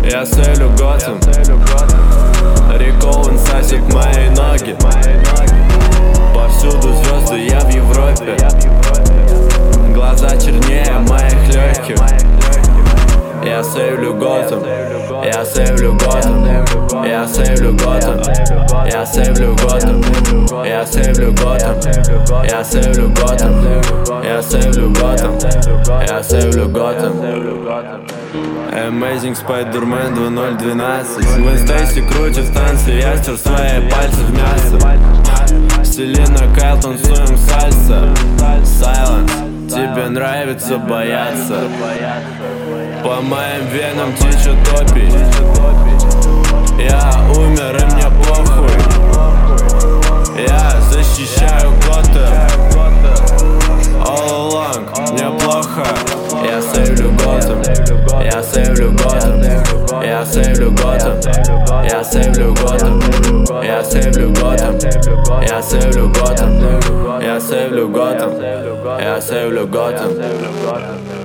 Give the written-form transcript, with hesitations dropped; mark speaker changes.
Speaker 1: Я сейвлю Готэм. Рик Оуэн сосет мои ноги. Повсюду звезды, я в Европе. Глаза чернее моих легких. Я сейвлю Готэм. Я сейвлю Готэм. Я сейвлю Готэм. Я сейвлю Готэм. Я сейвлю Готэм. Я сейвлю Готэм. Я сейвлю Готэм. Я сейвлю Готэм. Amazing Spider-Man 2012. Гвен Стейси крутит танцы, я стер свои пальцы в мясо. Селена Кайл, танцуем сальса. Silence, тебе нравится бояться. По моим венам течет опий. Я умер и мне похуй. Я защищаю Готэм. All along, мне плохо. Я сейвлю Готэм. Я сейвлю Готэм. Я сейвлю Готэм. Я сейвлю Готэм. Я сейвлю Готэм. Я сейвлю Готэм. Я сейвлю Готэм. Я сейвлю Готэм.